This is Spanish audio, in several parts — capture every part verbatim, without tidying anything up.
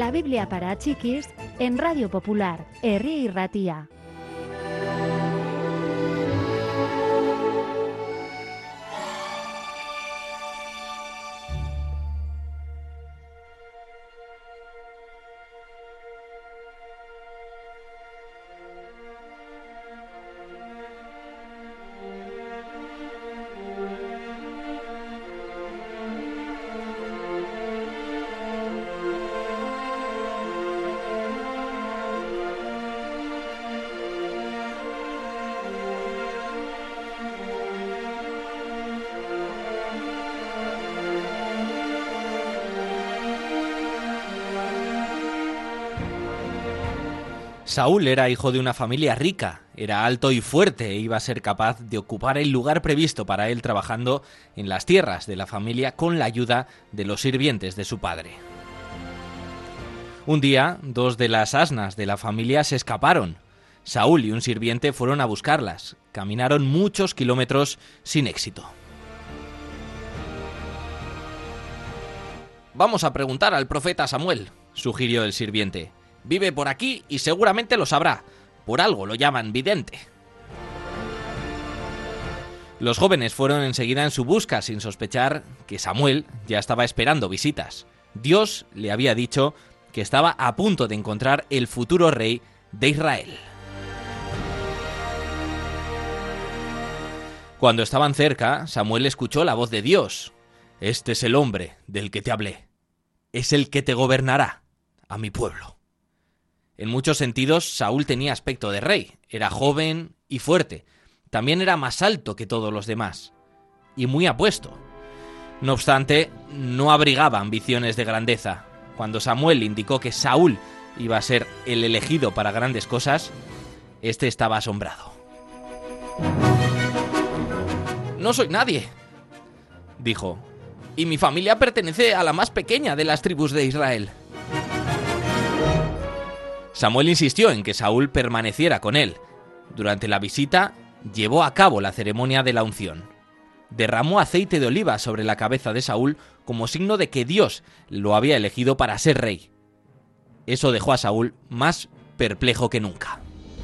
La Biblia para chiquis en Radio Popular, Herri Irratia. Saúl era hijo de una familia rica, era alto y fuerte e iba a ser capaz de ocupar el lugar previsto para él trabajando en las tierras de la familia con la ayuda de los sirvientes de su padre. Un día, dos de las asnas de la familia se escaparon. Saúl y un sirviente fueron a buscarlas. Caminaron muchos kilómetros sin éxito. «Vamos a preguntar al profeta Samuel», sugirió el sirviente. «Vive por aquí y seguramente lo sabrá. Por algo lo llaman vidente». Los jóvenes fueron enseguida en su busca sin sospechar que Samuel ya estaba esperando visitas. Dios le había dicho que estaba a punto de encontrar el futuro rey de Israel. Cuando estaban cerca, Samuel escuchó la voz de Dios. «Este es el hombre del que te hablé. Es el que te gobernará a mi pueblo». En muchos sentidos, Saúl tenía aspecto de rey. Era joven y fuerte. También era más alto que todos los demás. Y muy apuesto. No obstante, no abrigaba ambiciones de grandeza. Cuando Samuel indicó que Saúl iba a ser el elegido para grandes cosas, este estaba asombrado. «No soy nadie», dijo, «y mi familia pertenece a la más pequeña de las tribus de Israel». Samuel insistió en que Saúl permaneciera con él. Durante la visita, llevó a cabo la ceremonia de la unción. Derramó aceite de oliva sobre la cabeza de Saúl como signo de que Dios lo había elegido para ser rey. Eso dejó a Saúl más perplejo que nunca.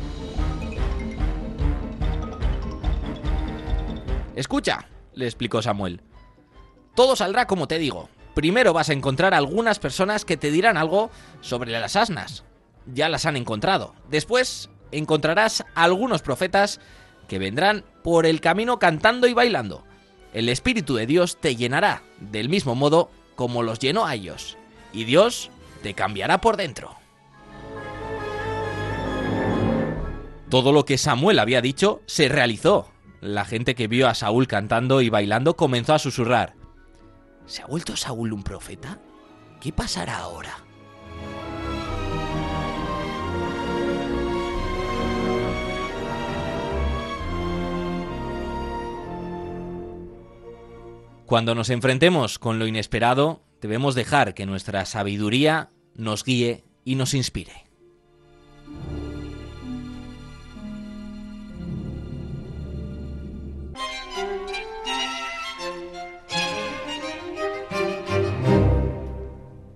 «Escucha», le explicó Samuel. «Todo saldrá como te digo. Primero vas a encontrar algunas personas que te dirán algo sobre las asnas. Ya las han encontrado. Después encontrarás algunos profetas que vendrán por el camino cantando y bailando. El Espíritu de Dios te llenará del mismo modo como los llenó a ellos. Y Dios te cambiará por dentro». Todo lo que Samuel había dicho se realizó. La gente que vio a Saúl cantando y bailando comenzó a susurrar. «¿Se ha vuelto Saúl un profeta? ¿Qué pasará ahora?» Cuando nos enfrentemos con lo inesperado, debemos dejar que nuestra sabiduría nos guíe y nos inspire.